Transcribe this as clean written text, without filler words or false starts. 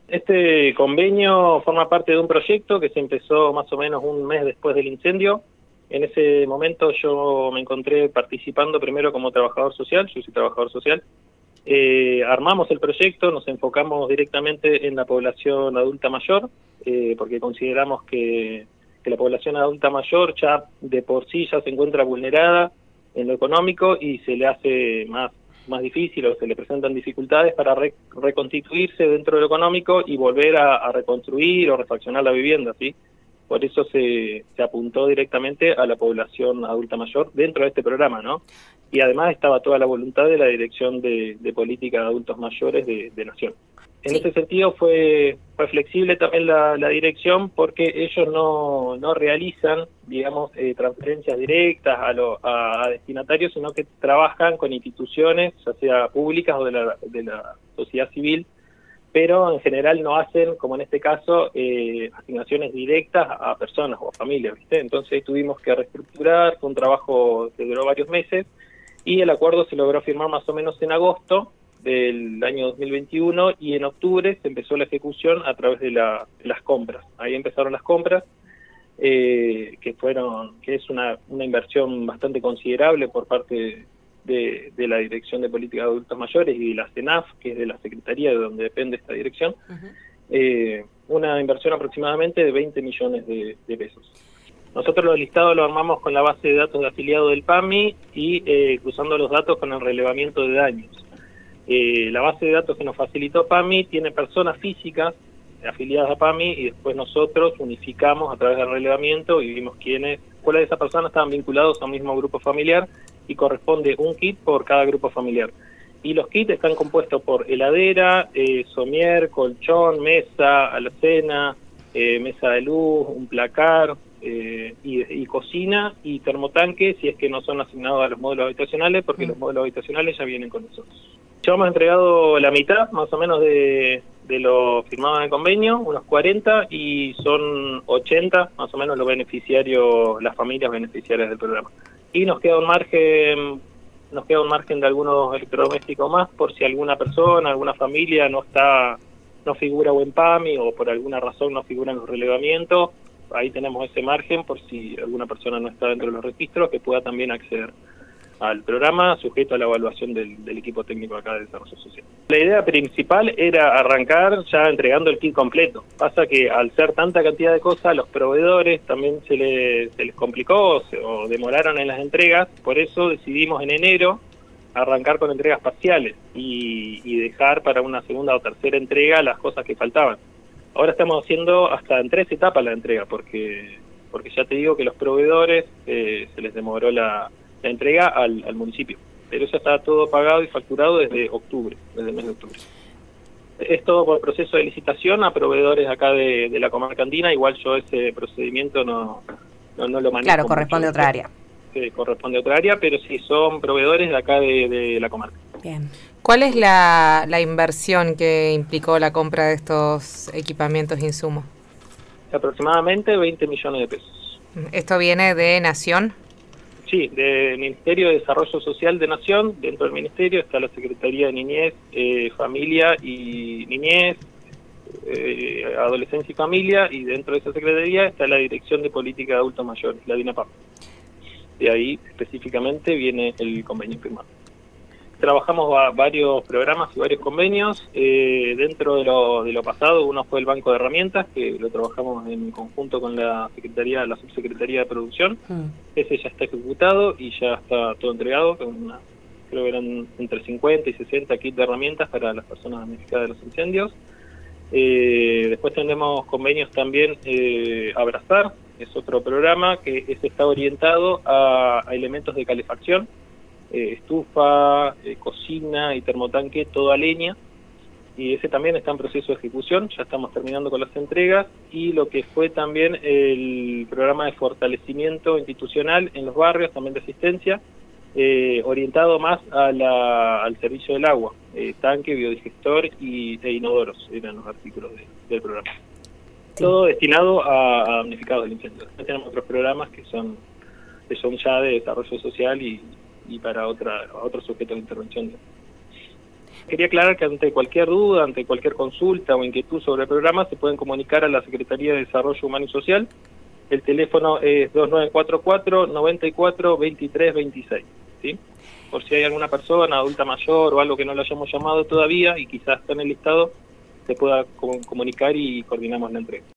Este convenio forma parte de un proyecto que se empezó más o menos un mes después del incendio. En ese momento yo me encontré participando primero como trabajador social, yo soy trabajador social. Armamos el proyecto, nos enfocamos directamente en la población adulta mayor, porque consideramos que la población adulta mayor ya de por sí ya se encuentra vulnerada en lo económico y se le hace más difícil o se le presentan dificultades para reconstituirse dentro de lo económico y volver a reconstruir o refaccionar la vivienda, ¿sí? Por eso se apuntó directamente a la población adulta mayor dentro de este programa, ¿no? Y además estaba toda la voluntad de la Dirección de Política de Adultos Mayores de Nación. En ese sentido fue flexible también la dirección porque ellos no realizan, digamos, transferencias directas a destinatarios, sino que trabajan con instituciones, ya sea públicas o de la sociedad civil, pero en general no hacen, como en este caso, asignaciones directas a personas o a familias, ¿viste? Entonces tuvimos que reestructurar, fue un trabajo que duró varios meses, y el acuerdo se logró firmar más o menos en agosto del año 2021 y en octubre se empezó la ejecución a través de las compras. Ahí empezaron las compras, que es una inversión bastante considerable por parte de la Dirección de Política de Adultos Mayores y de la CENAF, que es de la Secretaría de donde depende esta dirección, una inversión aproximadamente de 20 millones de pesos. Nosotros los listados lo armamos con la base de datos de afiliado del PAMI y cruzando los datos con el relevamiento de daños. La base de datos que nos facilitó PAMI tiene personas físicas afiliadas a PAMI y después nosotros unificamos a través del relevamiento y vimos cuáles de esas personas estaban vinculados a un mismo grupo familiar y corresponde un kit por cada grupo familiar. Y los kits están compuestos por heladera, somier, colchón, mesa, alacena, mesa de luz, un placar, y cocina y termotanque si es que no son asignados a los módulos habitacionales, porque los módulos habitacionales ya vienen con nosotros. Ya hemos entregado la mitad más o menos de lo firmado en el convenio, unos 40, y son 80 más o menos los beneficiarios, las familias beneficiarias del programa. Y nos queda un margen de algunos electrodomésticos más por si alguna persona, alguna familia no figura o en PAMI o por alguna razón no figura en los relevamientos. Ahí tenemos ese margen por si alguna persona no está dentro de los registros, que pueda también acceder al programa, sujeto a la evaluación del equipo técnico acá de Desarrollo Social. La idea principal era arrancar ya entregando el kit completo. Pasa que al ser tanta cantidad de cosas, los proveedores también se les complicó o demoraron en las entregas, por eso decidimos en enero arrancar con entregas parciales y dejar para una segunda o tercera entrega las cosas que faltaban. Ahora estamos haciendo hasta en 3 etapas la entrega, porque ya te digo que los proveedores se les demoró la entrega al municipio, pero ya está todo pagado y facturado desde el mes de octubre. Es todo por proceso de licitación a proveedores acá de la comarca andina. Igual yo ese procedimiento no lo manejo. Claro, corresponde a otra área. Corresponde a otra área, pero sí son proveedores de acá de la comarca. Bien. ¿Cuál es la inversión que implicó la compra de estos equipamientos e insumos? Aproximadamente 20 millones de pesos. ¿Esto viene de Nación? Sí, del Ministerio de Desarrollo Social de Nación. Dentro del Ministerio está la Secretaría de Niñez, Familia y Niñez, Adolescencia y Familia, y dentro de esa Secretaría está la Dirección de Política de Adultos Mayores, la DINAPAM. De ahí específicamente viene el convenio firmado. Trabajamos varios programas y varios convenios. Dentro de lo pasado, uno fue el Banco de Herramientas, que lo trabajamos en conjunto con la Subsecretaría de Producción. Ese ya está ejecutado y ya está todo entregado. Creo que eran entre 50 y 60 kits de herramientas para las personas damnificadas de los incendios. Después tenemos convenios también, Abrazar, es otro programa que está orientado a elementos de calefacción. Estufa, cocina y termotanque, todo a leña, y ese también está en proceso de ejecución. Ya estamos terminando con las entregas, y lo que fue también el programa de fortalecimiento institucional en los barrios, también de asistencia, orientado más al servicio del agua, tanque, biodigestor e inodoros eran los artículos del programa. Sí. Todo destinado a damnificados del incendio. Después tenemos otros programas que son ya de desarrollo social y para otros sujetos de intervención. Quería aclarar que ante cualquier duda, ante cualquier consulta o inquietud sobre el programa, se pueden comunicar a la Secretaría de Desarrollo Humano y Social. El teléfono es 2944-94-2326, ¿sí? Por si hay alguna persona, adulta mayor o algo que no lo hayamos llamado todavía y quizás está en el listado, se pueda comunicar y coordinamos la entrega.